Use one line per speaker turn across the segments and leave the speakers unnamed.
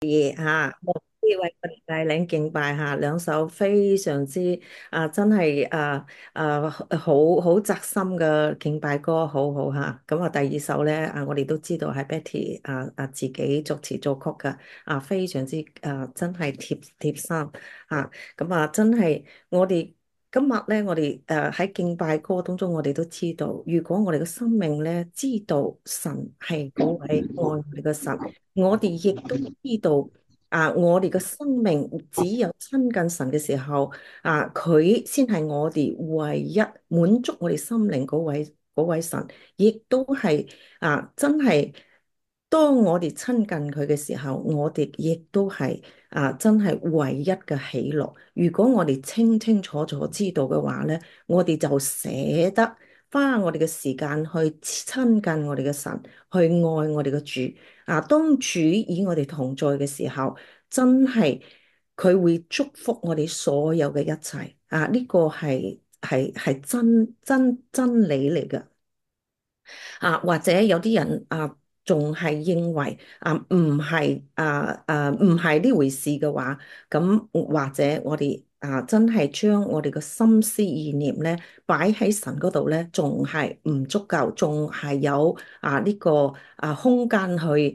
呢位我哋帶領敬拜兩首非常之真係好扎心嘅敬拜歌，好好咁第二首咧我哋都知道係 Betty 自己作詞作曲嘅非常之真係貼心真係我哋今日咧，我哋喺敬拜歌當中，我哋都知道，如果我哋嘅生命咧知道神係嗰位愛我哋嘅神。我哋亦都知道我哋嘅生命只有親近神嘅時候佢先係我哋唯一滿足我哋心靈嗰位神，亦都係真係當我哋親近佢嘅時候，我哋亦都係真係唯一嘅喜樂。如果我哋清清楚楚知道嘅話咧，我哋就捨得花我哋嘅時間去親近我哋嘅神，去愛我哋嘅主。當主與我哋同在嘅時候，真係佢會祝福我哋所有嘅一切。呢個係真理嚟嘅。或者有啲人仲係認為唔係呢回事嘅話，咁或者我哋真係將我哋嘅心思意念咧擺喺神嗰度咧，仲係唔足夠，仲係有呢個空間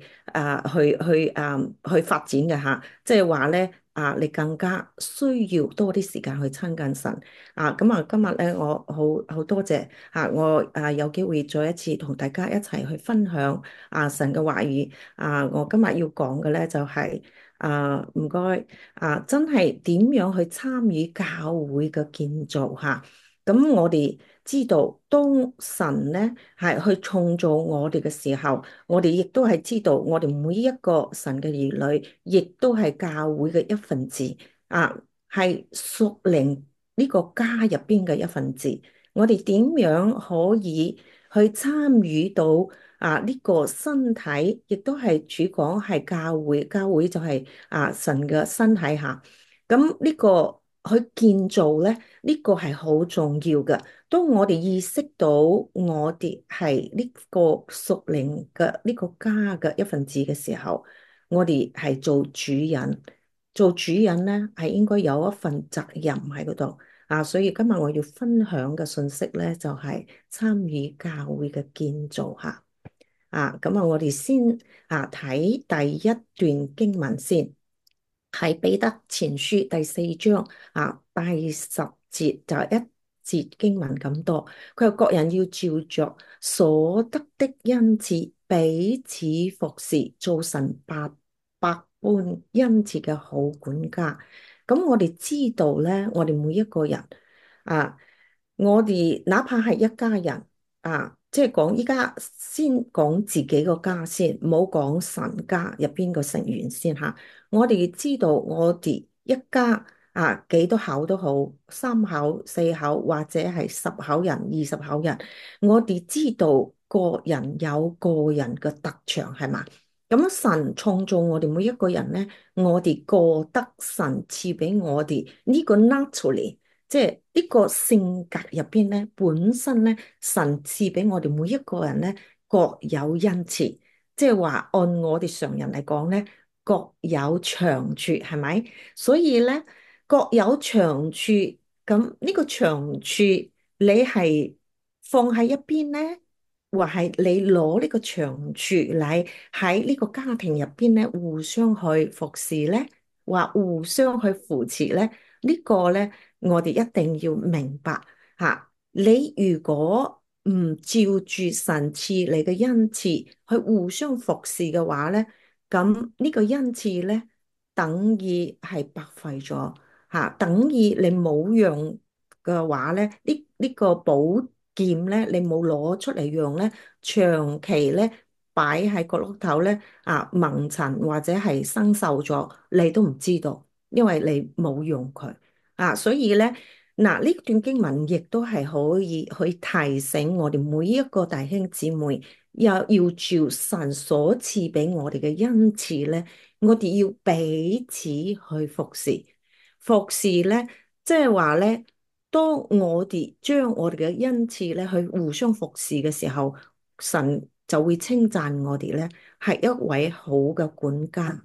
去發展嘅即係話咧你更加需要多啲時間去親近神。今日咧，我好多謝我有機會再一次同大家一齊去分享神嘅話語。我今日要講嘅咧就係唔該真係點樣去參與教會嘅建造咁我哋知道，當神咧係去創造我哋嘅時候，我哋亦都係知道，我哋每一個神嘅兒女，亦都係教會嘅一份子係屬靈呢個家入邊嘅一份子。我哋點樣可以去參與到呢個身體，亦都係主講係教會，教會就係神嘅身體咁呢個去建造咧，呢個係好重要嘅。當我哋意識到我哋係呢個屬靈嘅呢個家嘅一份子嘅時候，我哋係做主人。做主人咧係應該有一份責任喺嗰度所以今日我要分享嘅信息咧就係參與教會嘅建造咁我哋先睇第一段經文先。係彼得前書第4章第10節就係一節經文咁多。佢話各人要照着所得的恩賜彼此服侍，做神百般恩賜嘅好管家。咁我哋知道咧，我哋每一個人啊，我哋哪怕係一家人即係講依家先講自己個家先，唔好講神家入邊個成員先我哋知道我哋一家幾多口都好，3口、4口或者係10口人、20口人，我哋知道個人有個人嘅特長係嘛？咁神創造我哋每一個人咧，我哋覺得神賜俾我哋呢個 naturally。即係呢個性格入邊咧，本身咧，神賜俾我哋每一個人咧各有恩賜，即係話按我哋常人嚟講咧，各有長處，係咪？所以咧各有長處，咁呢個長處你係放喺一邊咧，或係你攞呢個長處嚟喺呢個家庭入邊咧，互相去服侍咧，或互相去扶持咧，呢個咧。我哋一定要明白你如果唔照住神賜你嘅恩賜去互相服侍嘅話咧，咁呢個恩賜咧等於係白費咗等於你冇用嘅話咧，呢個寶劍咧你冇攞出嚟用咧，長期咧擺喺角落頭咧蒙塵或者係生鏽咗，你都唔知道，因為你冇用佢。所以咧，呢段經文亦都係可以去提醒我哋每一個弟兄姊妹，要照神所賜俾我哋嘅恩賜咧，我哋要彼此去服侍。服侍咧，即係話咧，當我哋將我哋嘅恩賜咧去互相服侍嘅時候，神就會稱讚我哋咧係一位好嘅管家。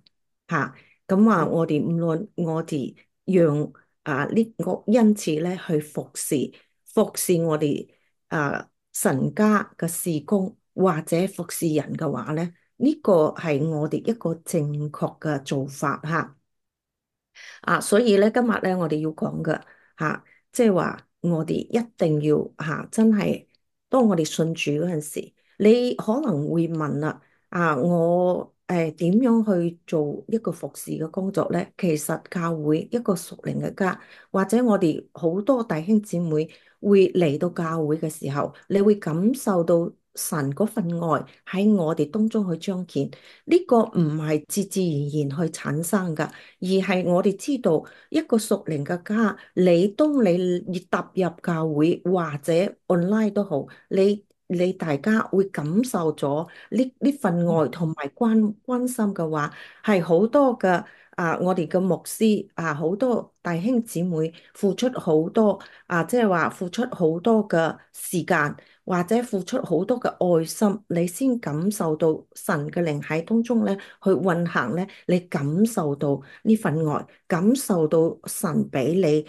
嚇。咁我哋唔論我哋讓呢個恩賜咧去服侍我哋神家嘅事工，或者服侍人嘅話咧，呢個係我哋一個正確嘅做法嚇。所以咧今日咧我哋要講嘅吓，即係話我哋一定要真係當我哋信主嗰陣時，你可能會問啦，我點樣去做一個服侍嘅工作咧？其實教會一個屬靈嘅家，或者我哋好多弟兄姊妹會嚟到教會嘅時候，你會感受到神嗰份愛喺我哋當中去彰顯。呢個唔係自自然然去產生噶。而係我哋知道一個屬靈嘅家，當你踏入教會或者 online 都好，你大家會感受咗呢份愛同埋關心嘅話，係好多嘅我哋嘅牧師好多弟兄姊妹付出好多即係話付出好多嘅時間。或者付出好多嘅愛心，你先感受到神嘅靈喺當中咧去運行咧，你感受到呢份愛，感受到神俾你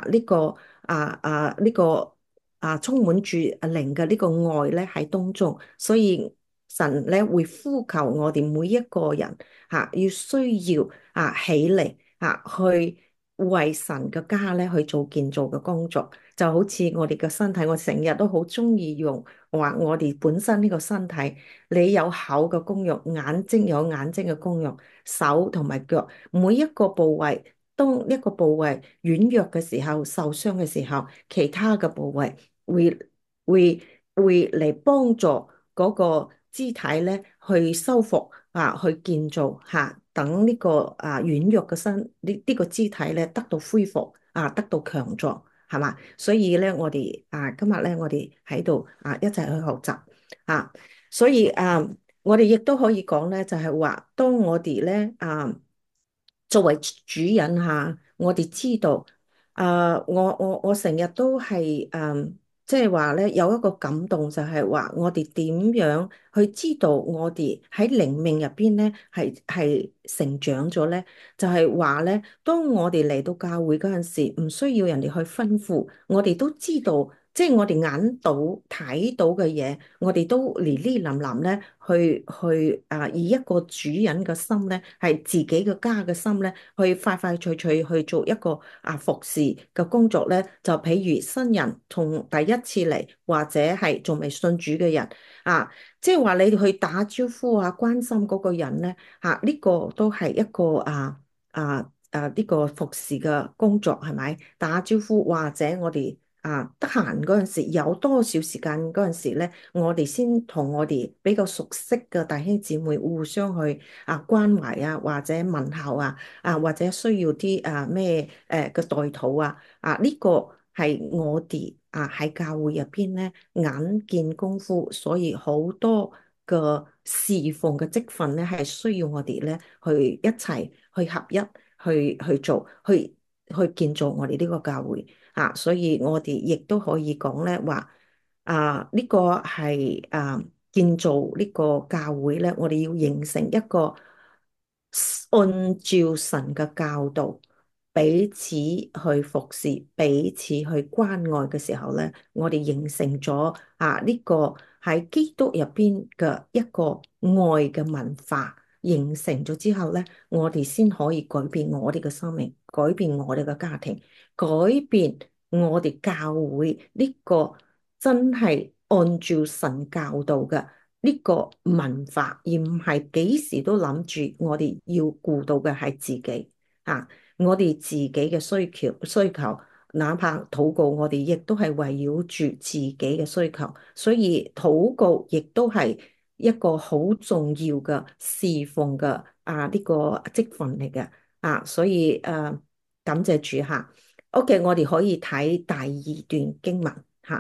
呢個充滿住靈嘅呢個愛咧喺當中，所以神咧會呼求我哋每一個人要需要起嚟去為神嘅家咧去做建造嘅工作。就好似我哋嘅身體，我成日都好中意用話我哋本身呢個身體，你有口嘅功用，眼睛有眼睛嘅功用，手同埋腳每一個部位，當一個部位軟弱嘅時候、受傷嘅時候，其他嘅部位會會會嚟幫助嗰個肢體咧去修復去建造等呢個軟弱嘅呢個肢體咧得到恢復得到強壯。係嘛？所以咧，我哋今日咧，我哋喺度一齊去學習所以我哋亦都可以講咧，就係話，當我哋咧作為主人我哋知道我成日都係即係話咧有一個感動，就係話我哋點樣去知道我哋喺靈命入邊咧係成長咗咧？就係話咧，當我哋嚟到教會嗰陣時，唔需要人哋去吩咐，我哋都知道，即係我哋眼到睇到嘅嘢，我哋都連呢淋淋咧，去以一個主人嘅心咧，係自己嘅家嘅心咧，去快快脆脆去做一個服侍嘅工作咧，就譬如新人從第一次嚟，或者係仲未信主嘅人即係話你去打招呼關心嗰個人咧呢個都係一個呢個服侍嘅工作係咪？打招呼或者我哋得閒嗰陣時有多少時間嗰陣時咧，我哋先同我哋比較熟悉嘅弟兄姊妹互相去關懷或者問候或者需要啲咩嘅代禱呢個係我哋喺教會入邊咧眼見功夫，所以好多嘅侍奉嘅職份咧係需要我哋咧去一齊去合一。去做，去建造我哋呢個教會所以我哋亦都可以講咧話呢個係建造呢個教會咧，我哋要形成一個按照神嘅教導，彼此去服侍，彼此去關愛嘅時候咧，我哋形成咗呢個喺基督入邊嘅一個愛嘅文化。形成咗之後咧，我哋先可以改變我哋嘅生命，改變我哋嘅家庭，改變我哋教會呢個真係按照神教導嘅呢個文化，而唔係幾時都諗住我哋要顧到嘅係自己我哋自己嘅需求，哪怕禱告，我哋亦都係圍繞住自己嘅需求，所以禱告亦都係一個好重要嘅侍奉嘅呢個職份嚟嘅所以感謝主OK，我哋可以睇第二段經文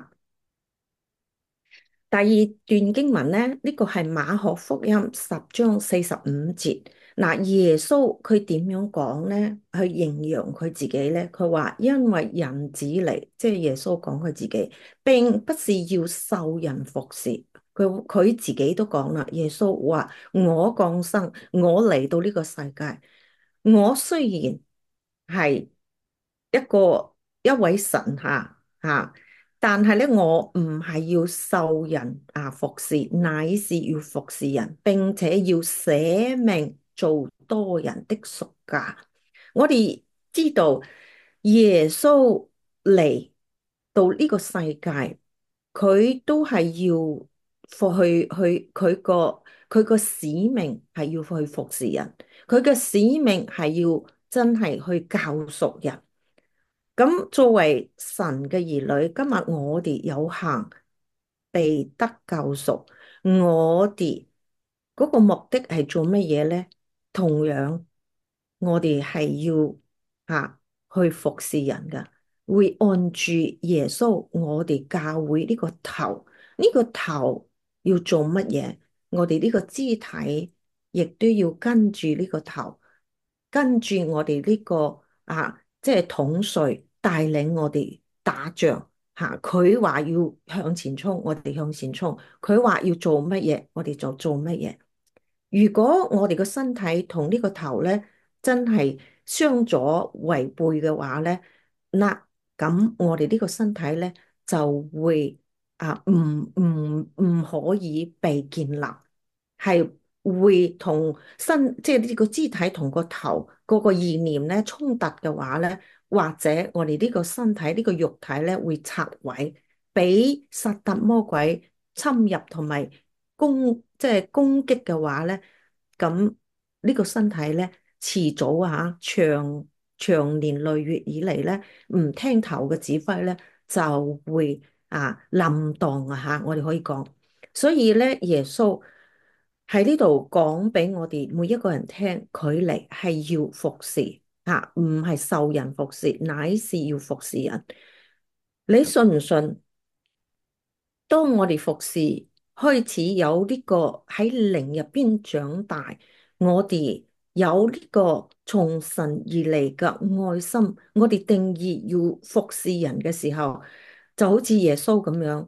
第二段經文呢，呢個係馬可福音10章45節。嗱，耶穌佢點樣講呢？去形容佢自己呢？佢話因為人子嚟，即係耶穌講佢自己，並不是要受人服侍。佢自己都講啦，耶穌話我降生，我嚟到呢個世界。 我雖然係一位神但係咧我唔係要受人服侍，乃是要服侍人，並且要捨命做多人的贖價。我哋知道耶穌嚟到呢個世界，佢都係要佢個使命係要去服侍人，佢嘅使命係要真係去教贖人。咁作為神嘅兒女，今日我哋有幸被得救贖，我哋嗰個目的係做乜嘢呢？同樣，我哋係要去服侍人噶，會按住耶穌，我哋教會呢個頭，呢個頭要做乜嘢？我哋呢個肢體亦都要跟住呢個頭，跟住我哋呢個即係統帥帶領我哋打仗佢話要向前衝，我哋向前衝；佢話要做乜嘢，我哋就做乜嘢。如果我哋個身體同呢個頭咧真係相左違背嘅話咧，嗱咁我哋呢個身體咧就會唔可以被建立，係會同即係呢個肢體同個頭嗰個意念咧衝突嘅話咧，或者我哋呢個身體呢個肉體咧會拆毀，俾撒旦魔鬼侵入同埋即係攻擊嘅話咧，咁呢個身體咧遲早長年累月以嚟咧唔聽頭嘅指揮咧就會冧蕩我哋可以講。所以咧，耶穌喺呢度講俾我哋每一個人聽，佢嚟係要服侍唔係受人服侍，乃是要服侍人。你信唔信？當我哋服侍開始有呢個喺靈入邊長大，我哋有呢個從神而嚟嘅愛心，我哋定義要服侍人嘅時候，就好似耶穌咁樣。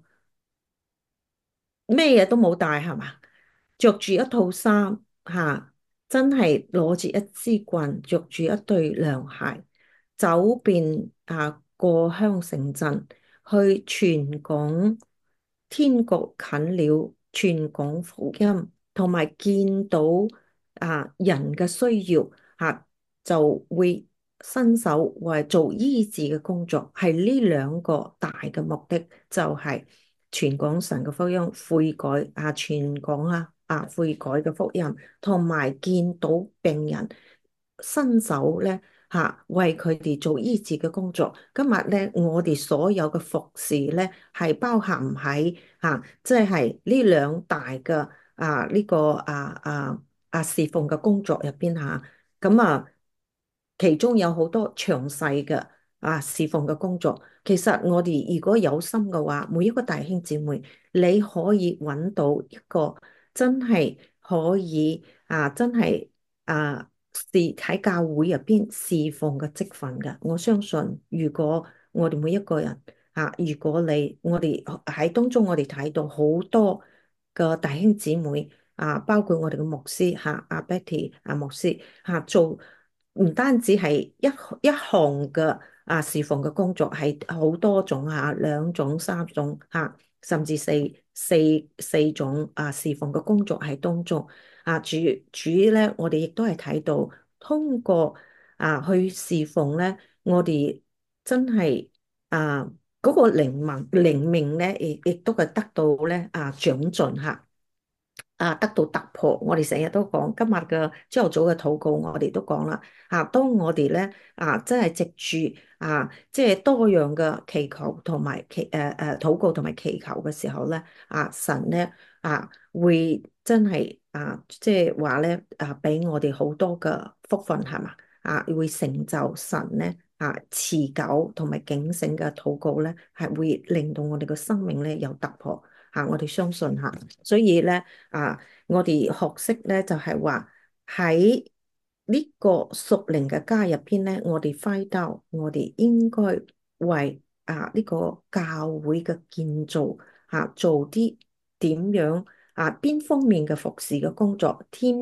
咩嘢都冇帶係嘛？着住一套衫真係攞住一支棍，着住一對涼鞋，走遍過鄉城鎮，去傳講天國近了，傳講福音，同埋見到人嘅需要就會伸手為做醫治嘅工作，係呢兩個大嘅目的，就係傳講神嘅福音，悔改傳講悔改嘅福音，同埋見到病人伸手咧為佢哋做醫治嘅工作。今日咧，我哋所有嘅服侍咧係包含喺即係呢兩大嘅呢個侍奉嘅工作入邊咁其中有好多詳細嘅侍奉嘅工作。其實我哋如果有心嘅話，每一個弟兄姊妹，你可以揾到一個真係可以真係喺教會入邊侍奉嘅職份嘅。我相信，如果我哋每一個人如果我哋喺當中，我哋睇到好多嘅弟兄姊妹包括我哋嘅牧師阿 Betty 牧師做。唔單止係一項嘅侍奉嘅工作，係好多種兩種、三種甚至四種侍奉嘅工作喺當中主咧，我哋亦都係睇到通過去侍奉咧，我哋真係嗰個靈命咧，亦都係得到咧長進得到突破。我哋成日都講，今日嘅朝頭早嘅禱告，我哋都講啦。當我哋咧真係藉住即係多樣嘅祈求同埋禱告同埋祈求嘅時候咧，神咧會真係即係話咧俾我哋好多嘅福分係嘛會成就神咧持久同埋警醒嘅禱告咧，係會令到我哋嘅生命咧有突破。我哋相信所以咧我哋學識咧就係話喺呢個屬靈嘅家入邊咧，我哋 find out，我哋應該為呢個教會嘅建造做啲點樣邊方面嘅服侍嘅工作，添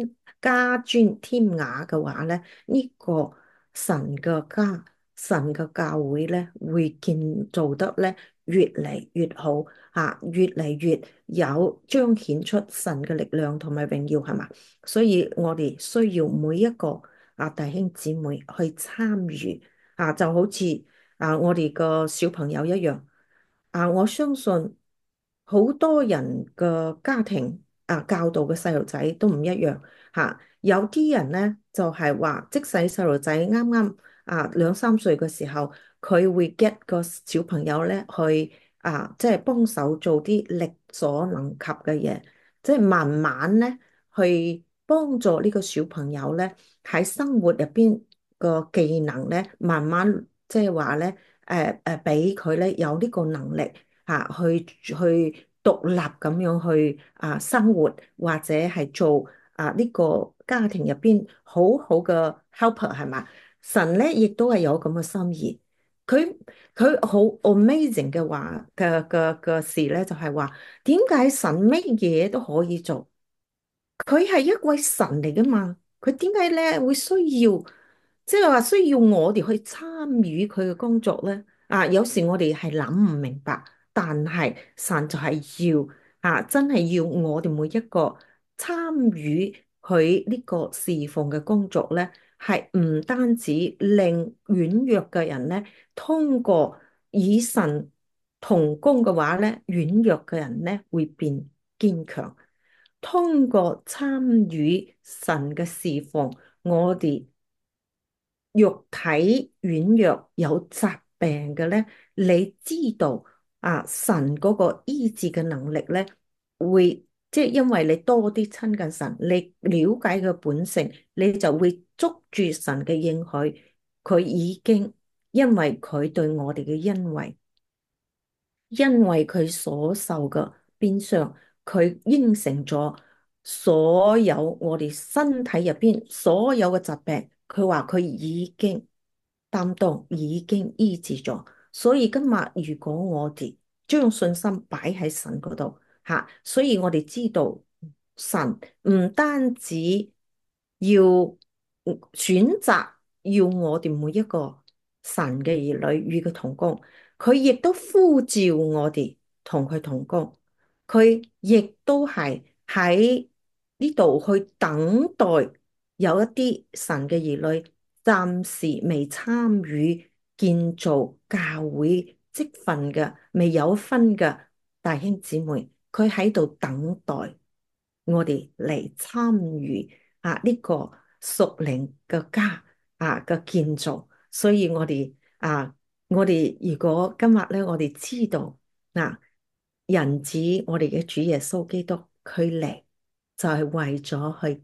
加磚添瓦嘅話咧，呢個神嘅家、神嘅教會咧，會建造得咧越嚟越好越嚟越有彰顯出神嘅力量同埋榮耀，係嘛？所以我哋需要每一個弟兄姊妹去參與就好似我哋個小朋友一樣我相信好多人嘅家庭教導嘅細路仔都唔一樣有啲人咧就係話，即使細路仔啱啱兩三歲嘅時候，佢會 get 個小朋友咧去即係幫手做啲力所能及嘅嘢，即係慢慢咧去幫助呢個小朋友咧喺生活入邊個技能咧，慢慢即係話咧俾佢咧有呢個能力去獨立咁樣去生活，或者係做呢個家庭入邊好好嘅 helper 係嘛？神咧亦都係有咁嘅心意，佢佢好 amazing 嘅話嘅事咧，就係話點解神乜嘢都可以做？佢係一位神嚟噶嘛？佢點解咧會需要，即係話需要我哋去參與佢嘅工作咧？有時我哋係諗唔明白，但係神就係要真係要我哋每一個參與佢呢個侍奉嘅工作咧，係唔單止令軟弱嘅人咧，通過以神同工嘅話咧，軟弱嘅人咧會變堅強。通過參與神嘅侍奉，我哋肉體軟弱有疾病嘅咧，你知道神嗰個醫治嘅能力咧，會即係因為你多啲親近神，你了解佢本性，你就會捉住神嘅應許，佢已經因為佢對我哋嘅恩惠。因為佢所受嘅變相，佢應承咗所有我哋身體入邊所有嘅疾病，佢話佢已經擔當，已經醫治咗。所以今日如果我哋將信心擺喺神嗰度所以我哋知道神唔單止要選擇要我哋每一個神嘅兒女與佢同工。佢亦都呼召我哋同佢同工，佢亦都係喺呢度去等待有一啲神嘅兒女暫時未參與建造教會職分嘅、未有分嘅弟兄姊妹，佢喺度等待我哋嚟參與呢個屬靈嘅家嘅建造，所以我哋如果今日咧，我哋知道人子我哋嘅主耶穌基督，佢嚟就係為咗去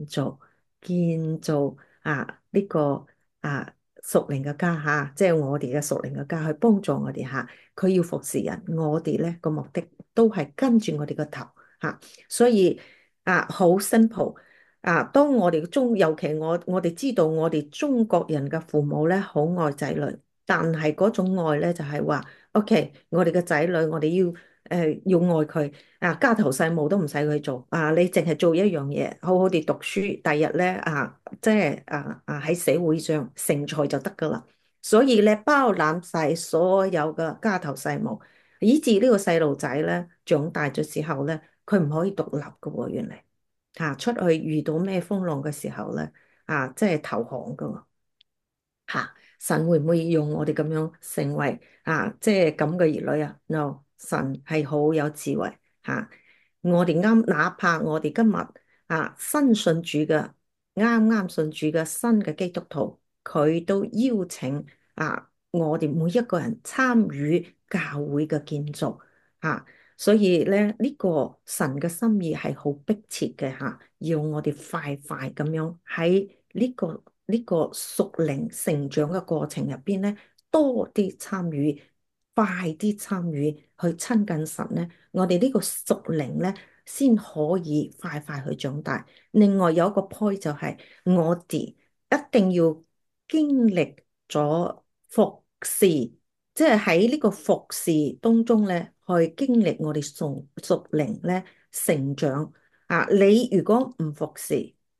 建造呢個屬靈嘅家即係我哋嘅屬靈嘅家，去幫助我哋佢要服侍人，我哋咧個目的都係跟住我哋個頭所以好 simple 當我哋尤其我哋知道我哋中國人嘅父母咧好愛仔女。但係嗰種愛咧，就係話，OK，我哋嘅仔女，我哋要愛佢家頭細務都唔使佢做你淨係做一樣嘢，好好地讀書，第日咧即係喺社會上成才就得噶啦。所以咧，包攬晒所有嘅家頭細務，以至呢個細路仔咧長大咗之後咧，佢唔可以獨立噶喎，原嚟出去遇到咩風浪嘅時候咧即係投降噶喎。神會唔會用我哋咁樣成為即係咁嘅兒女？No，神係好有智慧我哋哪怕我哋今日新信主嘅，啱啱信主嘅新嘅基督徒，佢都邀請我哋每一個人參與教會嘅建造所以咧呢個神嘅心意係好迫切嘅要我哋快快咁樣喺呢個屬靈成長嘅過程入邊咧，多啲參與，快啲參與去親近神咧，我哋呢個屬靈咧先可以快快去長大。另外有一個 point 就係我哋一定要經歷咗服侍，即係喺呢個服侍當中咧，去經歷我哋屬靈咧成長你如果唔服侍，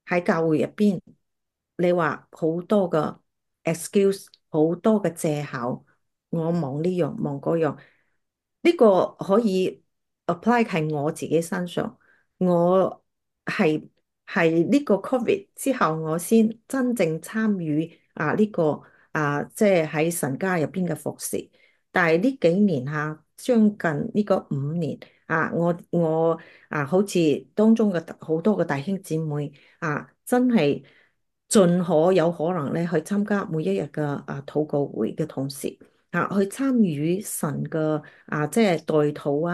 喺教會入邊，你話好多嘅 excuse，好多嘅借口，我忙呢樣忙嗰樣，呢個可以 apply 喺我自己身上。我係係呢個 COVID 之後，我先真正參與呢個即係喺神家入邊嘅服侍。但係呢幾年將近呢個5年我好似當中嘅好多嘅弟兄姊妹真係盡可有可能咧去參加每一日嘅禱告會嘅同時去參與神嘅即係代禱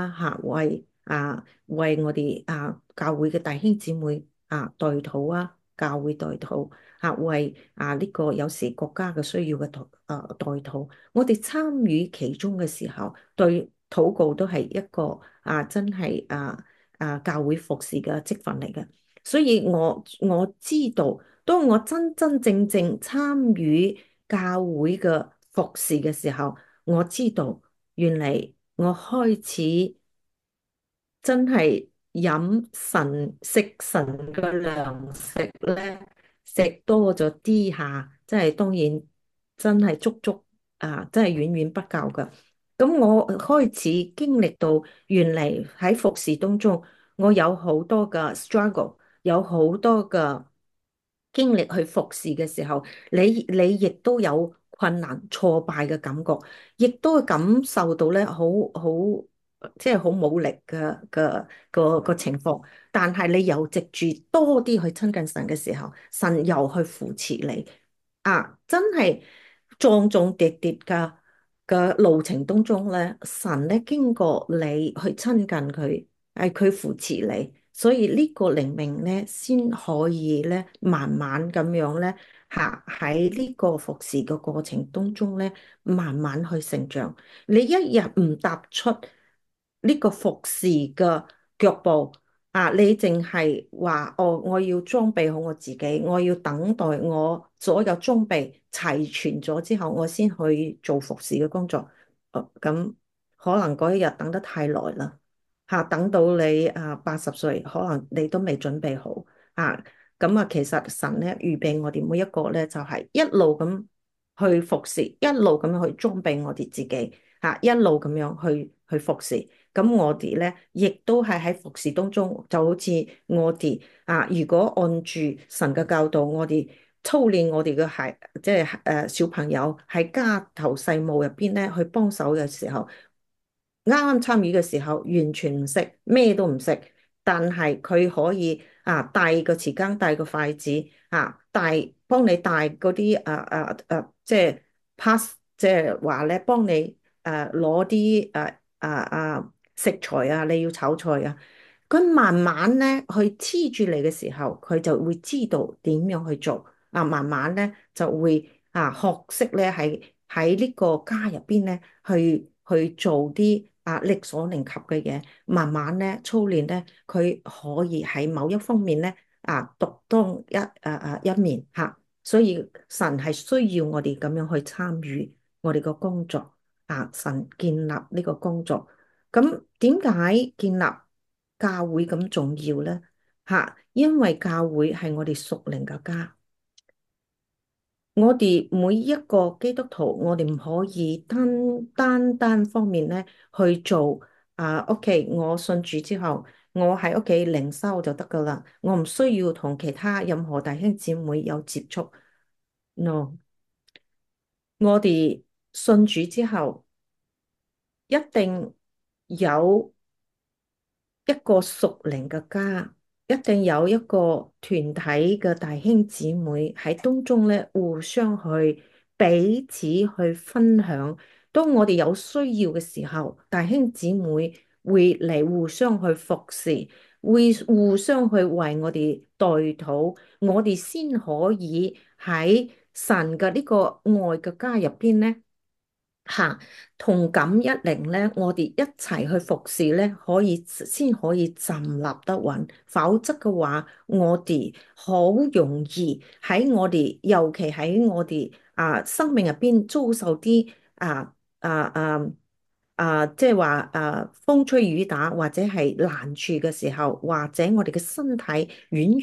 為我哋教會嘅弟兄姊妹代禱教會代禱為呢個有時國家嘅需要嘅代禱。我哋參與其中嘅時候，對禱告都係一個真係教會服侍嘅職分嚟嘅。所以我知道，當我真真正正參與教會嘅服侍嘅時候，我知道原嚟我開始真係飲神食神嘅糧食咧，食多咗啲即係當然真係足足真係遠遠不夠噶。咁我開始經歷到，原嚟喺服侍當中，我有好多嘅 struggle，有好多嘅經歷去服侍嘅時候，你亦都有困難、挫敗嘅感覺，亦都會感受到咧，好即係好冇力個情況。但係你又藉住多啲去親近神嘅時候，神又去扶持你真係撞撞跌跌嘅路程當中咧，神咧經過你去親近佢，係佢扶持你。所以呢個靈命咧，先可以咧，慢慢咁樣咧，喺呢個服侍嘅過程當中咧，慢慢去成長。你一日唔踏出呢個服侍嘅腳步你淨係話哦，我要裝備好我自己，我要等待我所有裝備齊全咗之後，我先去做服侍嘅工作。咁可能嗰一日等得太耐啦。等到你80歲，可能你都未準備好咁其實神咧預備我哋每一個咧，就係一路咁去服侍，一路咁樣去裝備我哋自己一路咁樣去服侍。咁我哋咧亦都係喺服侍當中，就好似我哋如果按住神嘅教導，我哋操練我哋嘅孩，即係小朋友喺家頭細務入邊咧去幫手嘅時候。啱啱參與嘅時候，完全唔識，咩都唔識，但係佢可以帶個匙羹，帶個筷子幫你帶嗰啲即係 pass，即係話咧，幫你攞啲食材你要炒菜佢慢慢咧去黐住你嘅時候，佢就會知道點樣去做慢慢咧就會學識咧喺呢個家入邊咧去做啲力所能及嘅嘢，慢慢咧操練咧，佢可以喺某一方面咧獨當一面所以神係需要我哋咁樣去參與我哋個工作神建立呢個工作。咁點解建立教會咁重要呢？因為教會係我哋屬靈嘅家。我哋每一個基督徒，我哋唔可以單方面咧去做OK，我信主之後，我喺屋企靈修就得噶啦，我唔需要同其他任何弟兄姊妹有接觸。No，我哋信主之後，一定有一個屬靈嘅家，一定有一個團體嘅弟兄姊妹喺當中咧，互相去彼此去分享。當我哋有需要嘅時候，弟兄姊妹會嚟互相去服侍，會互相去為我哋代禱，我哋先可以喺神嘅呢個愛嘅家入邊咧。同感一靈咧，我哋一齊去服侍咧，先可以站立得穩。否則嘅話，我哋好容易喺我哋，尤其喺我哋生命入邊遭受啲即係話風吹雨打或者係難處嘅時候，或者我哋嘅身體軟弱，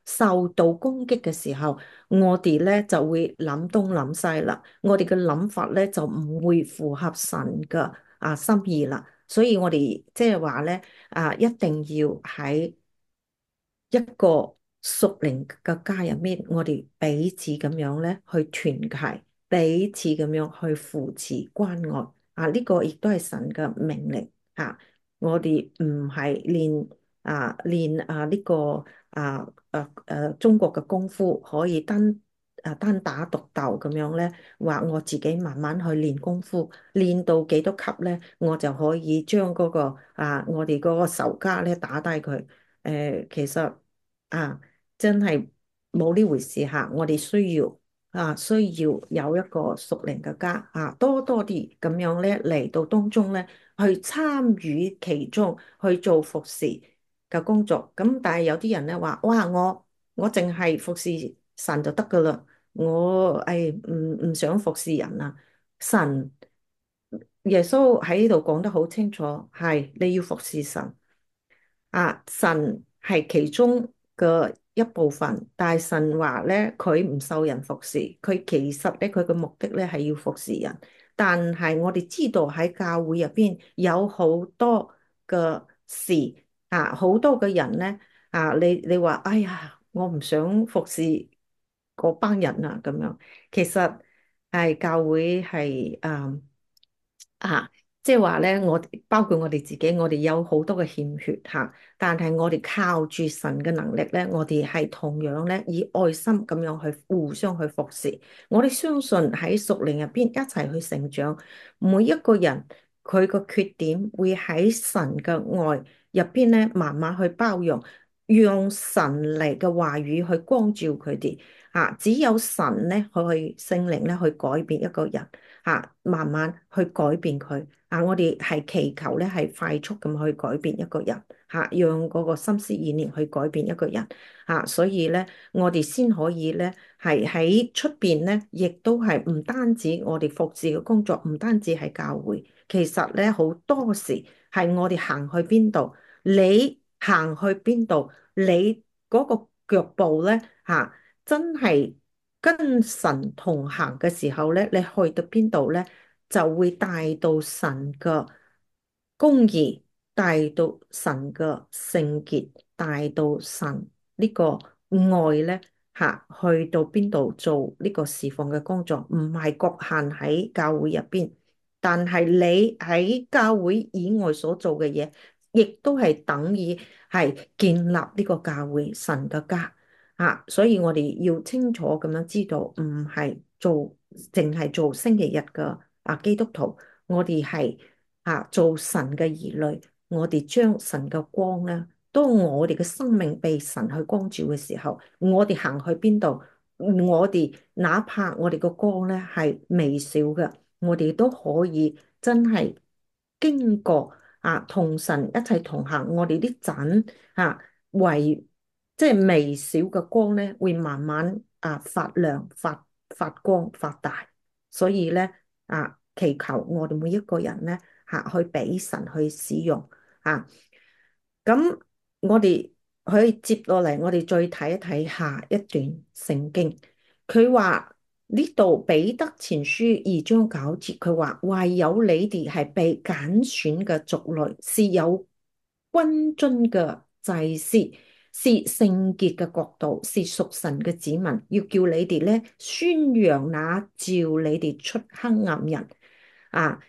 受到攻擊嘅時候，我哋咧就會諗東諗西啦，我哋嘅諗法咧就唔會符合神嘅心意啦。所以我哋即係話咧一定要喺一個屬靈嘅家入面，我哋彼此咁樣咧去團契，彼此咁樣去扶持關愛呢個亦都係神嘅命令我哋唔係練呢個中國嘅功夫，可以單打獨鬥咁樣咧，話我自己慢慢去練功夫，練到幾多級咧，我就可以將嗰個我哋嗰個仇家咧打低佢。其實啊，真係冇呢回事吓，我哋需要有一個屬靈嘅家多多啲咁樣咧嚟到當中咧去參與其中去做服侍嘅工作。咁但係有啲人咧話，哇，我淨係服侍神就得噶啦，我唔想服侍人啊。神耶穌喺呢度講得好清楚，係你要服侍神。神係其中嘅一部分，但係神話咧，佢唔受人服侍，佢其實咧佢嘅目的咧係要服侍人。但係我哋知道喺教會入邊有好多嘅事好多嘅人咧你話哎呀，我唔想服侍嗰班人咁樣，其實係教會係啊，即係話咧，包括我哋自己，我哋有好多嘅欠缺但係我哋靠住神嘅能力咧，我哋係同樣咧以愛心咁樣去互相去服侍。我哋相信喺屬靈入邊一齊去成長，每一個人佢個缺點會喺神嘅愛入邊咧慢慢去包容，讓神嚟嘅話語去光照佢哋只有神咧去聖靈咧去改變一個人。慢慢去改變佢我哋係祈求咧，係快速咁去改變一個人讓嗰個心思意念去改變一個人所以咧，我哋先可以咧係喺出邊咧，亦都係唔單止我哋服侍嘅工作，唔單止係教會，其實咧好多時係我哋行去邊度，你行去邊度，你嗰個腳步咧真係跟神同行嘅時候咧，你去到邊度咧，就會帶到神嘅公義，帶到神嘅聖潔，帶到神呢個愛咧去到邊度做呢個侍奉嘅工作，唔係局限喺教會入邊，但係你喺教會以外所做嘅嘢，亦都係等於係建立呢個教會神嘅家。所以我哋要清楚咁樣知道，唔係淨係做星期日嘅基督徒，我哋係做神嘅兒女，我哋將神嘅光咧，當我哋嘅生命被神去光照嘅時候，我哋行去邊度，我哋哪怕我哋個光咧係微小嘅，我哋都可以真係經過同神一齊同行，我哋啲盞為即係微小嘅光咧，會慢慢發亮、發光、發大。所以咧祈求我哋每一個人咧去俾神去使用咁我哋可以接落嚟，我哋再睇一睇下一段聖經。佢話呢度彼得前書2章9節，佢話唯有你哋係被揀選嘅族類，是有君尊嘅祭司，是聖潔嘅國度，是屬神嘅子民。要叫你哋咧宣揚那召你哋出黑暗人啊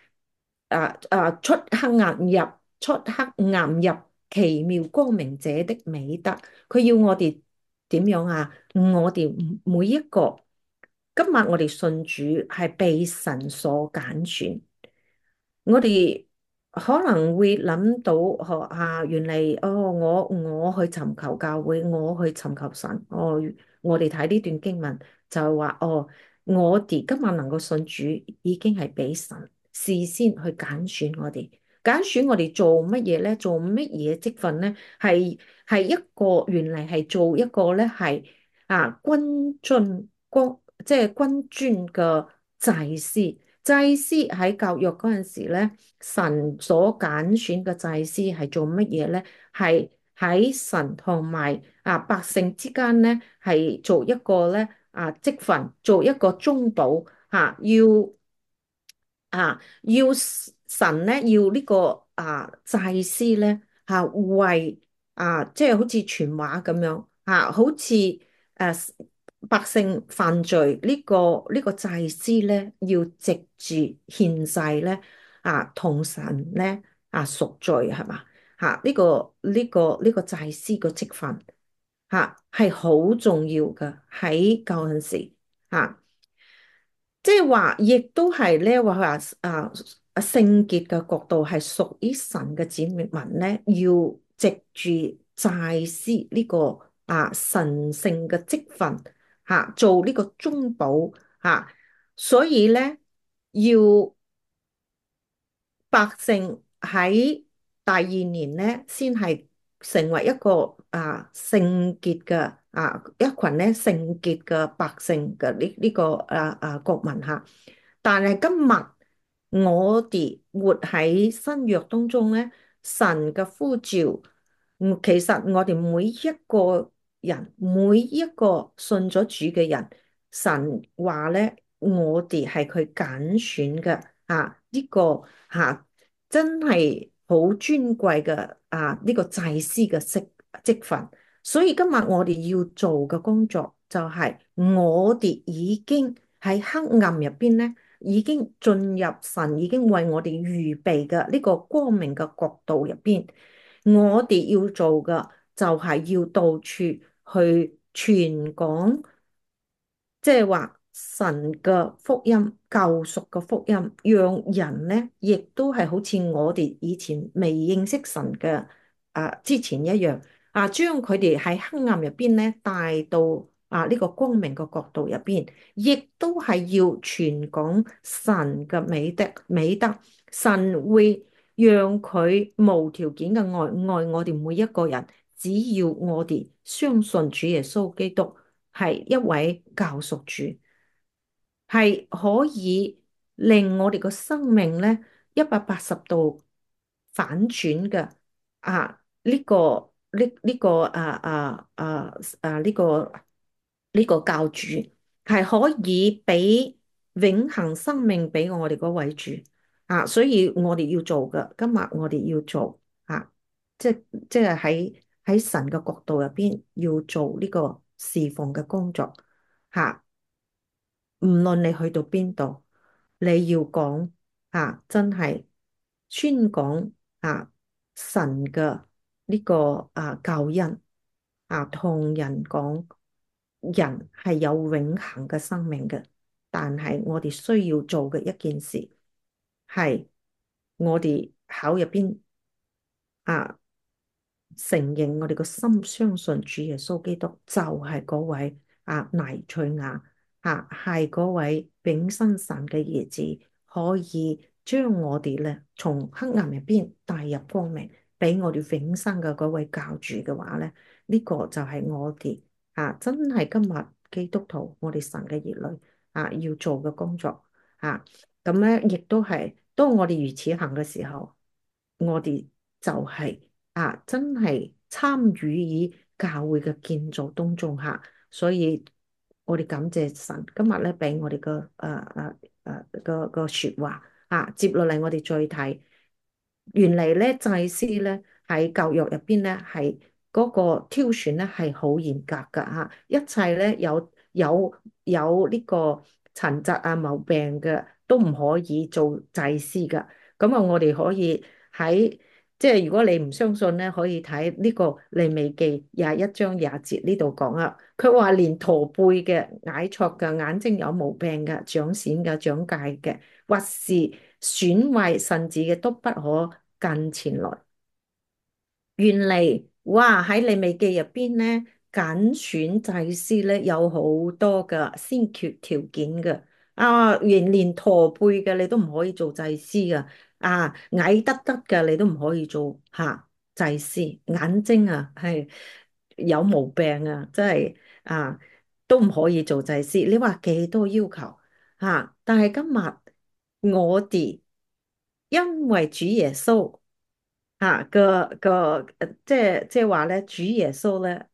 出黑暗入奇妙光明者的美德。佢要我哋點樣我哋每一個今日我哋信主係被神所揀選，我哋可能會諗到，原嚟我去尋求教會，我去尋求神，我哋睇呢段經文就係話，我哋今日能夠信主，已經係俾神事先去揀選我哋，揀選我哋做乜嘢咧？做乜嘢職分咧？係一個原嚟係做一個咧係君尊光，即係君尊嘅祭司。祭司喺舊約嗰陣時咧，神所揀選嘅祭司係做乜嘢咧？係喺神同埋百姓之間咧係做一個咧職分，做一個中保要神咧要呢個祭司咧為即係好似傳話咁樣好似百姓犯罪呢個祭司咧要藉住獻祭咧同神咧贖罪係嘛呢個祭司個職分係好重要嘅喺舊陣時即係話，亦都係咧話聖潔嘅角度係屬於神嘅子民咧，要藉住祭司呢個神聖嘅職分做呢個中保所以咧要百姓喺第二年咧，先係成為一個聖潔嘅一群咧聖潔嘅百姓嘅呢個國民但係今日我哋活喺新約當中咧，神嘅呼召，其實我哋每一個人，每一個信咗主嘅人，神話咧，我哋係佢揀選嘅呢個真係好尊貴嘅呢個祭司嘅職份，所以今日我哋要做嘅工作就係我哋已經喺黑暗入邊咧，已經進入神已經為我哋預備嘅呢個光明嘅國度入邊，我哋要做嘅就係要到處去傳講。即係話神嘅福音、救贖嘅福音，讓人咧亦都係好似我哋以前未認識神嘅之前一樣將佢哋喺黑暗入邊咧帶到呢個光明嘅國度入邊，亦都係要傳講神嘅美德，神會讓佢無條件嘅愛我哋每一個人，只要我哋相信主耶穌基督。係一位救贖主，係可以令我哋個生命咧180度反轉嘅呢個呢個教主係可以俾永恆生命俾我哋嗰位主所以我哋要做嘅，今日我哋要做即即係喺神嘅角度入邊要做呢個侍奉嘅工作唔論你去到邊度，你要講真係宣講神嘅呢個救恩同人講人係有永恆嘅生命嘅，但係我哋需要做嘅一件事係我哋口入邊啊。承認我哋個心相信主耶穌基督就係嗰位彌賽亞係嗰位永生神嘅兒子，可以將我哋咧從黑暗入邊帶入光明，俾我哋永生嘅嗰位教主嘅話咧，呢個就係我哋真係今日基督徒我哋神嘅兒女要做嘅工作咁咧，亦都係當我哋如此行嘅時候，我哋就係、真係參與於教會嘅建造當中所以我哋感謝神，今日咧俾我哋個個說話接落嚟我哋再睇，原嚟咧祭司咧喺舊約入邊咧係嗰個挑選咧係好嚴格噶一切咧有呢個殘疾毛病嘅都唔可以做祭司噶，咁我哋可以喺即係如果你唔相信咧，可以睇呢個利未記21章20節呢度講佢話連駝背嘅、矮矬嘅、眼睛有毛病嘅、長癬嘅、長疥嘅，或是損壞神子嘅，都不可近前來。原嚟哇喺利未記入邊咧，揀選祭司咧有好多嘅先決條件嘅連駝背嘅你都唔可以做祭司噶矮得得嘅你都唔可以做祭司，眼睛係有毛病真係都唔可以做祭司。你話幾多要求但係今日我哋因為主耶穌。個即係話咧，主耶穌咧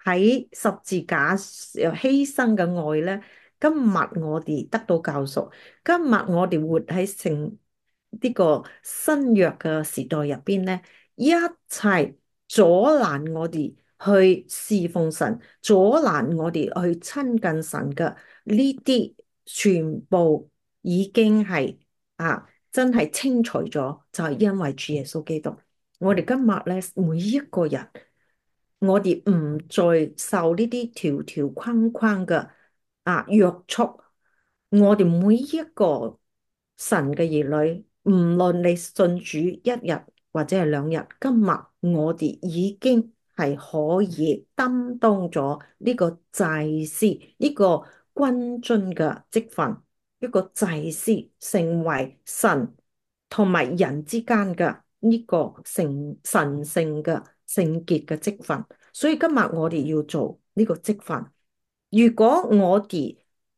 喺十字架犧牲嘅愛咧，今日我哋得到救贖，今日我哋活喺成呢個新約嘅時代入邊咧，一切阻攔我哋去侍奉神，阻攔我哋去親近神嘅呢啲，全部已經係真係清除咗，就係因為主耶穌基督。我哋今日咧，每一個人，我哋唔再受呢啲條條框框嘅約束。我哋每一個神嘅兒女，唔論你信主一日或者係兩日，今日我哋已經係可以擔當咗呢個祭司，呢個君尊嘅職分，一個祭司成為神同埋人之間嘅呢個神聖嘅聖潔嘅職分。所以今日我哋要做呢個職分。如果我哋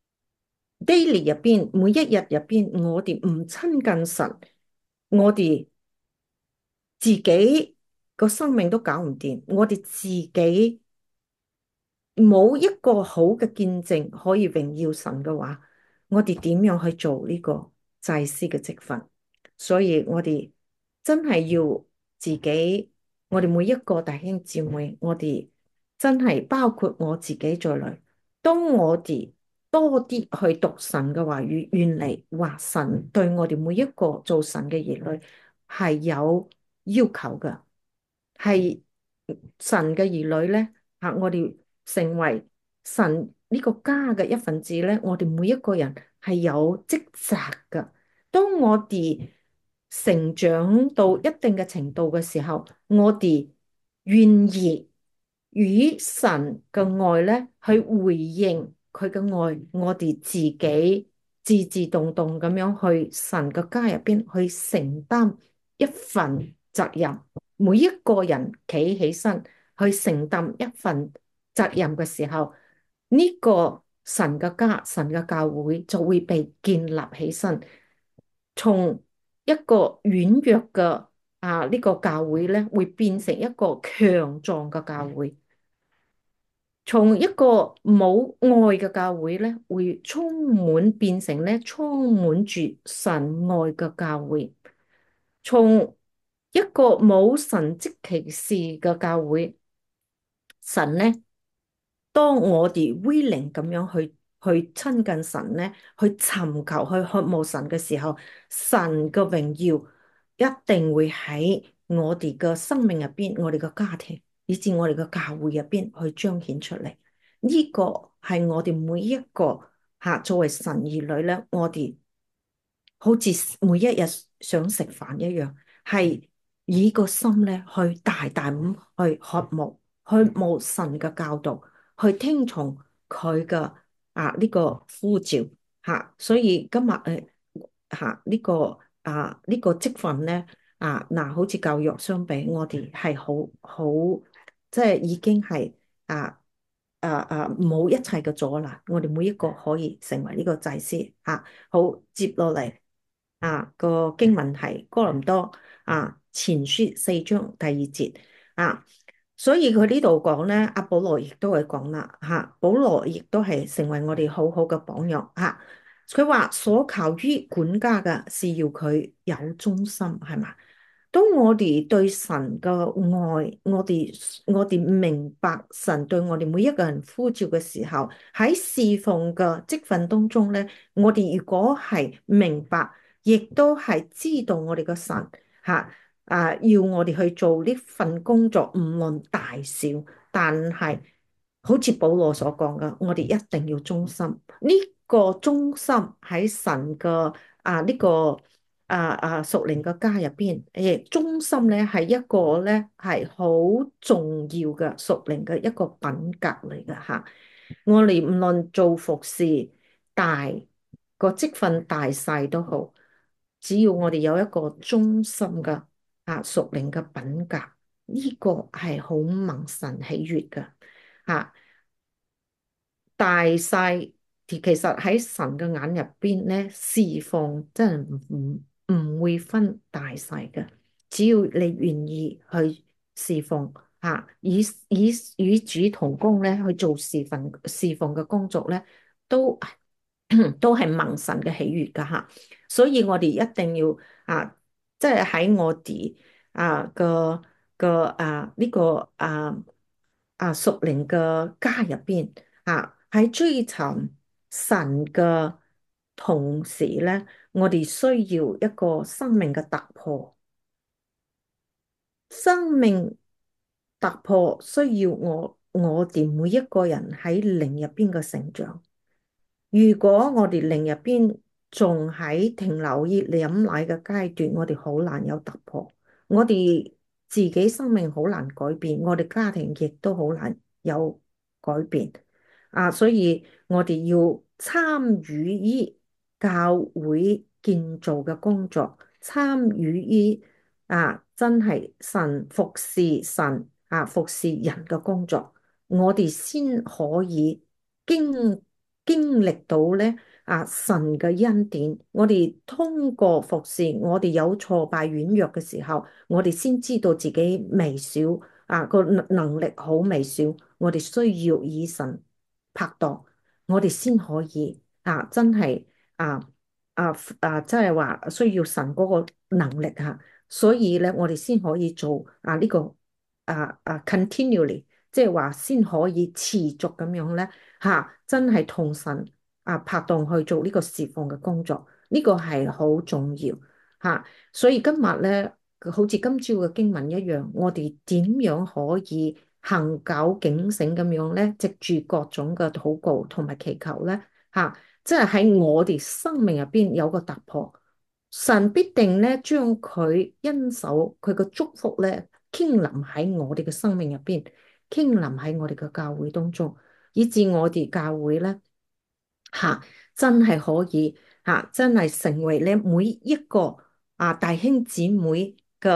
daily 入邊每一日入邊，我哋唔親近神，我哋自己個生命都搞唔掂，我哋自己冇一個好嘅見證可以榮耀神嘅話，我哋點樣去做呢個祭司嘅職分？所以我哋真係要自己，我哋每一個弟兄姊妹，我哋真係包括我自己在內，當我哋多啲去讀神嘅話語，原嚟話神對我哋每一個做神嘅兒女係有要求嘅，係神嘅兒女咧。我哋成為神呢個家嘅一份子咧，我哋每一個人係有職責㗎。當我哋成長到一定嘅程度嘅時候，我哋願意與神嘅愛咧去回應佢嘅愛，我哋自己自自動動咁樣去神嘅家入邊去承擔一份責任。每一個人企起身去承擔一份責任嘅時候，呢個神嘅家、神嘅教會就會被建立起身，從一個軟弱嘅呢個教會咧，會變成一個強壯嘅教會。從一個冇愛嘅教會咧，會變成咧充滿住神愛嘅教會。從一個冇神蹟奇事嘅教會，神咧，當我哋 willing 咁樣去親近神咧，去尋求、去渴慕神嘅時候，神嘅榮耀一定會喺我哋嘅生命入邊、我哋嘅家庭，以至我哋嘅教會入邊去彰顯出嚟。呢個係我哋每一個作為神兒女咧，我哋好似每一日想食飯一樣，係以個心咧去大大咁去渴慕神嘅教導，去聽從佢嘅呢個呼召所以今日呢個呢個職分咧好似舊約相比，我哋係好即係已經係冇一切嘅阻攔，我哋每一個可以成為呢個祭司好，接落嚟個經文係哥林多前書4章第2節所以佢呢度講咧，阿保羅亦都係講啦保羅亦都係成為我哋好好嘅榜樣佢話所求於管家嘅是要佢有忠心，係嘛？當我哋對神嘅愛，我哋明白神對我哋每一個人呼召嘅時候，喺侍奉嘅職分當中咧，我哋如果係明白，亦都係知道我哋嘅神要我哋去做呢份工作，唔論大小，但係好似保羅所講嘅，我哋一定要忠心。呢個忠心喺神嘅呢個屬靈嘅家入邊，忠心咧係一個咧係好重要嘅屬靈嘅一個品格嚟嘅我哋唔論做服侍大個職分大細都好，只要我哋有一個忠心嘅屬靈嘅品格，呢個係好蒙神喜悅嘅大細其實喺神嘅眼入邊咧，侍奉真係唔會分大細嘅，只要你願意去侍奉以與主同工咧去做侍奉嘅工作咧，都都係蒙神嘅喜悅噶吓，所以我哋一定要啊，即係喺我哋呢個屬靈嘅家入邊喺追尋神嘅同時咧，我哋需要一個生命嘅突破。生命突破需要我哋每一個人喺靈入邊嘅成長。如果我哋靈入邊仲喺停留於飲奶嘅階段，我哋好難有突破。我哋自己生命好難改變，我哋家庭亦都好難有改變。所以我哋要參與於教會建造嘅工作，參與於真係服侍人嘅工作，我哋先可以經經歷到咧神嘅恩典。我哋通過服侍，我哋有挫敗軟弱嘅時候，我哋先知道自己微小個能力好微小，我哋需要以神拍檔，我哋先可以真係啊即係話需要神嗰個能力所以咧我哋先可以做呢個continually，即係話先可以持續咁樣咧真係同神拍檔去做呢個侍奉嘅工作，呢個係好重要所以今日咧，好似今朝嘅經文一樣，我哋點樣可以恆久警醒咁樣咧，藉住各種嘅禱告同埋祈求咧即係喺我哋生命入邊有個突破，神必定咧將佢恩手佢嘅祝福咧傾臨喺我哋嘅生命入邊，傾臨喺我哋嘅教會當中，以致我哋教會咧真係可以真係成為咧每一個弟兄姊妹嘅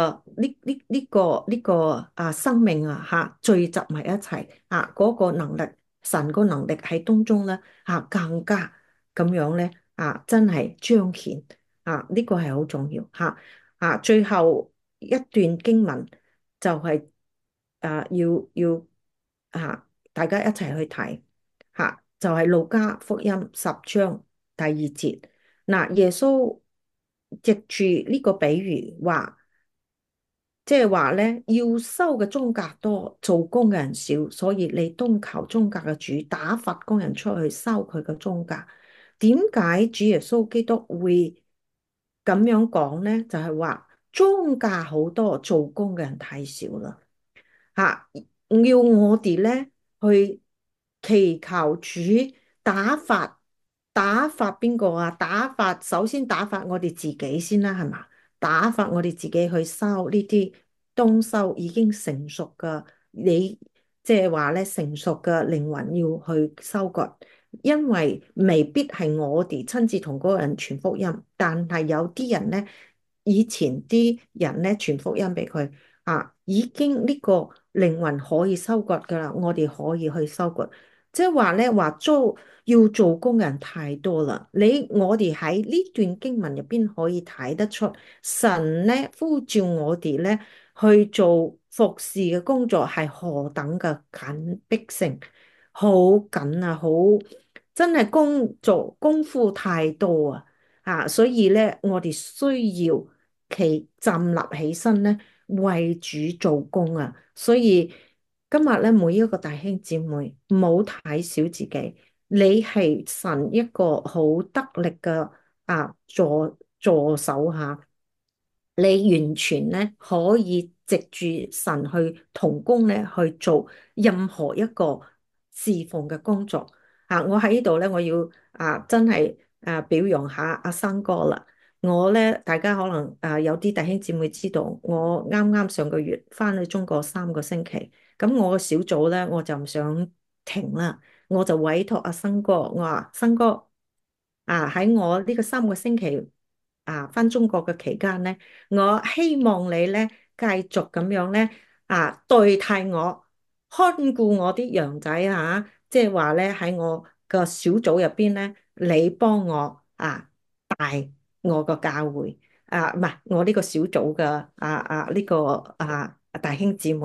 呢個生命聚集埋一齊嗰個能力，神個能力喺當中咧更加咁樣咧真係彰顯呢個係好重要最後一段經文就係要大家一齊去睇就係路加福音10章第二節。耶穌藉住呢個比喻話，即係話咧，要收嘅宗價多，做工嘅人少，所以你當求宗價嘅主打發工人出去收佢嘅宗價。點解主耶穌基督會咁樣講咧？就係話宗價好多，做工嘅人太少啦。要我哋咧去祈求主打發邊個打發首先打發我哋自己先啦，係嘛？打發我哋自己去收呢啲當收已經成熟嘅，你即係話咧成熟嘅靈魂要去收割，因為未必係我哋親自同嗰個人傳福音，但係有啲人咧，以前啲人咧傳福音俾佢已經呢個靈魂可以收割噶啦，我哋可以去收割。即係話咧，要做工嘅人太多啦。我哋喺呢段經文入邊可以睇得出，神咧呼召我哋咧去做服侍嘅工作係何等嘅緊迫性，好緊好真係功夫太多所以咧我哋需要站立起身咧為主做工所以今日咧，每一個弟兄姊妹唔好睇小自己，你係神一個好得力嘅助手你完全咧可以藉住神去同工咧去做任何一個侍奉嘅工作我喺呢度咧，我要真係表揚下阿生哥啦。我咧，大家可能有啲弟兄姊妹知道，我啱啱上個月翻去中國3個星期，咁我個小組咧我就唔想停啦，我就委託阿生哥，我話生哥喺我呢個3個星期翻中國嘅期間咧，我希望你咧繼續咁樣咧代替我看顧我啲羊仔即係話咧喺我個小組入邊咧，你幫我帶我個教會唔係我呢個小組嘅呢個弟兄姊妹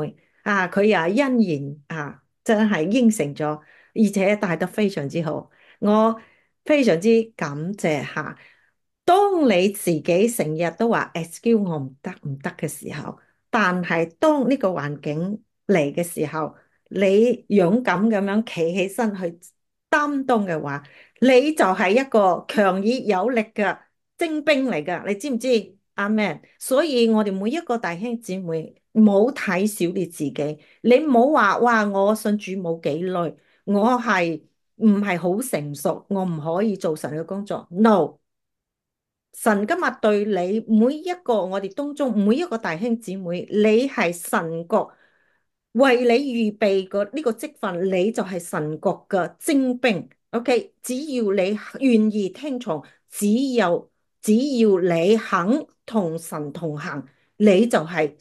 佢又欣然真係應承咗，而且帶得非常之好，我非常之感謝吓。當你自己成日都話 excuse 我唔得唔得嘅時候，但係當呢個環境嚟嘅時候，你勇敢咁樣企起身去擔當嘅話，你就係一個強而有力嘅精兵嚟噶，你知唔知？阿 Man，所以我哋每一個弟兄姊妹，唔好睇小你自己，你唔好話哇，我信主冇幾耐，我係唔係好成熟，我唔可以做神嘅工作。No。神今日對你每一個我哋當中每一個弟兄姊妹，你係神國為你預備嘅呢個職份，你就係神國嘅精兵。OK，只要你願意聽從，只要你肯同神同行，你就係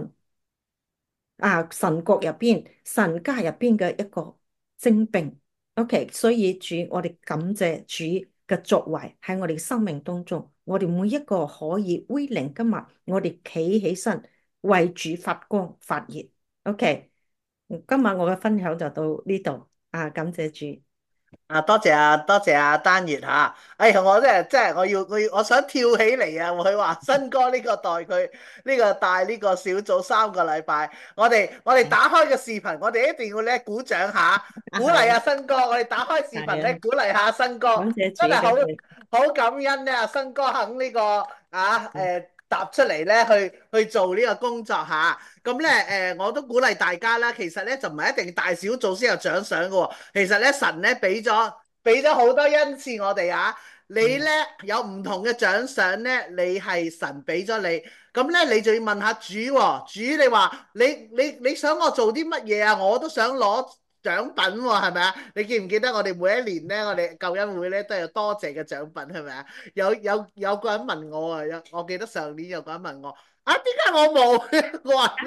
神國入邊、神家入邊嘅一個精兵。OK，所以主，我哋感謝主嘅作為喺我哋生命當中，我哋每一個可以威靈，今日我哋企起身為主發光發熱。OK，今日我嘅分享就到呢度感謝主。
多謝啊，丹月吓。哎呀，我真係我想跳起嚟啊！佢話新哥呢個帶呢個小組3個禮拜，我哋打開個視頻，我哋一定要咧鼓掌下，鼓勵
係
啊新哥！我哋打開視頻咧
係啊，
鼓勵下新哥，
感謝主，
真係
感謝
好感恩咧！阿新哥肯呢個踏出嚟咧去做呢個工作吓。咁咧我都鼓勵大家啦。其實咧就唔係一定大小組先有獎賞嘅喎。其實咧神咧俾咗好多恩賜我哋啊。你咧有唔同嘅獎賞咧，你係神俾咗你。咁咧你就要問下主喎。主你話你想我做啲乜嘢啊？我都想攞獎品喎，係咪啊？你記唔記得我哋每一年咧，我哋救恩會咧都有多謝嘅獎品，係咪啊？有個人問我啊，我記得上年有個人問我啊，點解我冇？我話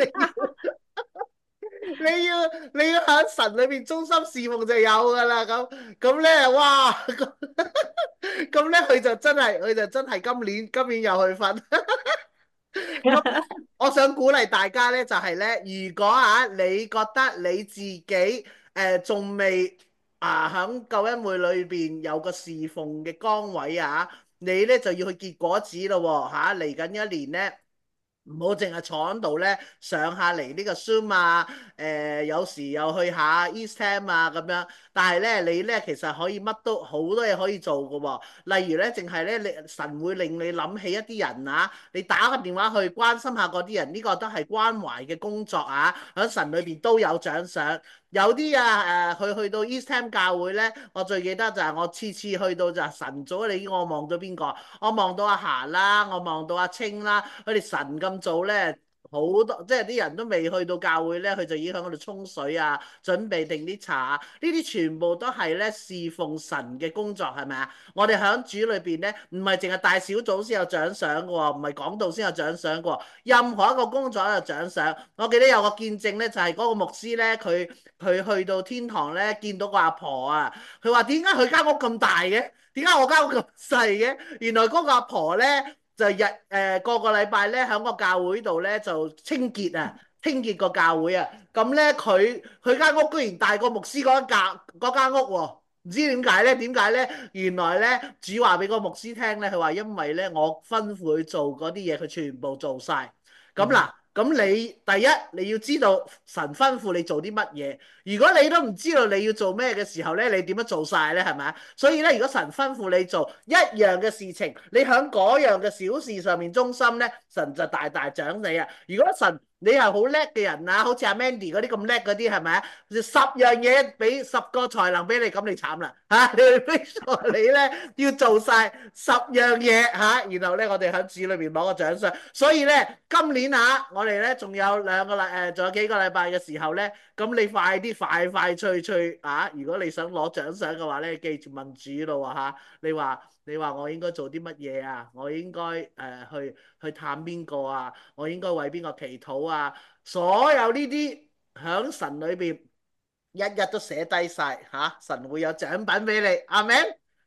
你要喺神裏邊忠心侍奉就有噶啦。咁咧，哇！咁咧佢就真係今年又去分。咁我想鼓勵大家咧，就係咧，如果你覺得你自己仲未喺救恩會裏邊有個侍奉嘅崗位你咧就要去結果子咯喎嚟緊一年咧。唔好淨係坐喺度咧，上下嚟呢個 Zoom 有時又去下 East Ham 咁樣。但係咧，你咧其實可以乜都好多嘢可以做㗎喎。例如咧，淨係咧，神會令你諗起一啲人你打個電話去關心下嗰啲人，呢個都係關懷嘅工作喺神裏邊都有獎賞。有啲去到 East Ham 教會咧，我最記得就係我次次去到就係神早你我望到邊個？我望到阿霞啦，我望到阿青啦，佢哋神咁早咧，好多即係啲人都未去到教會咧，佢就已經喺嗰度沖水準備定啲茶呢啲全部都係咧侍奉神嘅工作，係咪啊？我哋喺主裏邊咧，唔係淨係大小組先有獎賞嘅喎，唔係講道先有獎賞嘅喎，任何一個工作都有獎賞。我記得有個見證咧，就係嗰個牧師咧，佢去到天堂咧，見到個阿婆佢話點解佢間屋咁大嘅？點解我間屋咁細嘅？原來嗰個阿婆咧就個個禮拜咧喺個教會度咧就清潔個教會咁咧佢間屋居然大過牧師嗰間屋喎。唔知點解咧？點解咧？原來咧主話俾個牧師聽咧，佢話因為咧我吩咐佢做嗰啲嘢，佢全部做晒。咁嗱，咁你第一你要知道神吩咐你做啲乜嘢。如果你都唔知道你要做咩嘅時候咧，你點樣做晒咧？係咪啊？所以咧，如果神吩咐你做一樣嘅事情，你喺嗰樣嘅小事上面忠心咧，神就大大獎你啊！如果你係好叻嘅人好似阿 Mandy 嗰啲咁叻嗰啲，係咪啊？10樣嘢俾10個才能俾你，咁你慘啦你 make sure 你咧要做晒10樣嘢然後咧我哋喺主裏邊攞個獎賞。所以咧今年我哋咧仲有仲有幾個禮拜嘅時候咧，咁你快啲快脆如果你想攞獎賞嘅話咧，記住問主咯你話我應該做啲乜嘢我應該去探邊個我應該為邊個祈禱所有呢啲響神裏邊，日日都寫低晒神會有獎品俾你，阿們。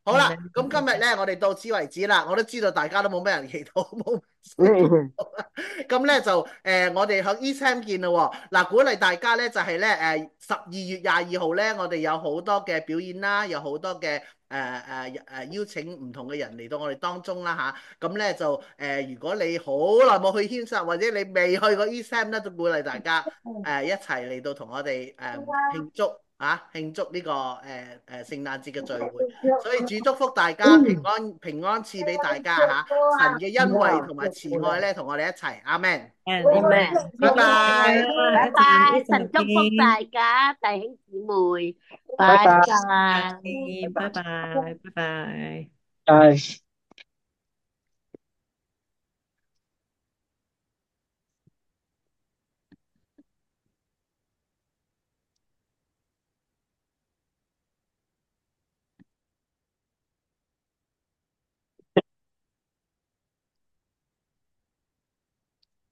好啦，咁今日咧，我哋到此為止啦。我都知道大家都冇咩人祈禱，冇咩人祈
嗯，
禱啦。咁咧就我哋喺 East 見咯喎。嗱，鼓勵大家咧就係咧12月22號咧，我哋有好多嘅表演啦，有好多嘅邀請唔同嘅人嚟到我哋當中啦吓，咁咧就如果你好耐冇去牽實，或者你未去過 East 咧，都鼓勵大家一齊嚟到同我哋慶祝慶祝呢個聖誕節嘅聚會。所以主祝福大家平安賜俾大家神嘅恩惠同埋慈愛咧，同我哋一齊，阿門。
Amen，
拜
好，
拜。
拜
一陣
拜，神祝福
見，
大家弟兄姊妹，拜
拜拜。
拜。
拜拜，拜拜。
拜。